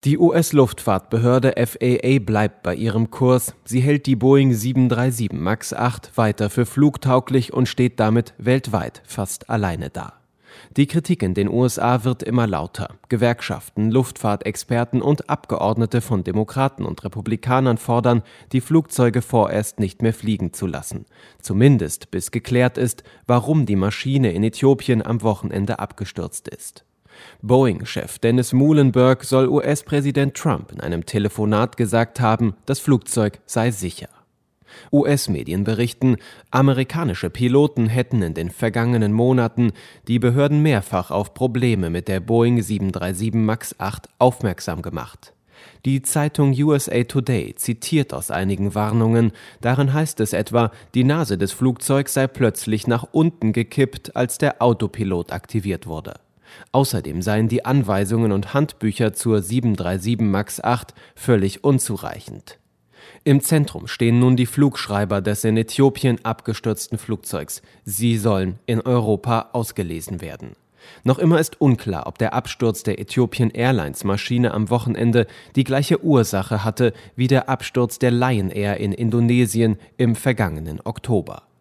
Die US-Luftfahrtbehörde FAA bleibt bei ihrem Kurs. Sie hält die Boeing 737 MAX 8 weiter für flugtauglich und steht damit weltweit fast alleine da. Die Kritik in den USA wird immer lauter. Gewerkschaften, Luftfahrtexperten und Abgeordnete von Demokraten und Republikanern fordern, die Flugzeuge vorerst nicht mehr fliegen zu lassen. Zumindest bis geklärt ist, warum die Maschine in Äthiopien am Wochenende abgestürzt ist. Boeing-Chef Dennis Muilenburg soll US-Präsident Trump in einem Telefonat gesagt haben, das Flugzeug sei sicher. US-Medien berichten, amerikanische Piloten hätten in den vergangenen Monaten die Behörden mehrfach auf Probleme mit der Boeing 737 MAX 8 aufmerksam gemacht. Die Zeitung USA Today zitiert aus einigen Warnungen. Darin heißt es etwa, die Nase des Flugzeugs sei plötzlich nach unten gekippt, als der Autopilot aktiviert wurde. Außerdem seien die Anweisungen und Handbücher zur 737 MAX 8 völlig unzureichend. Im Zentrum stehen nun die Flugschreiber des in Äthiopien abgestürzten Flugzeugs. Sie sollen in Europa ausgelesen werden. Noch immer ist unklar, ob der Absturz der Ethiopian Airlines Maschine am Wochenende die gleiche Ursache hatte wie der Absturz der Lion Air in Indonesien im vergangenen Oktober.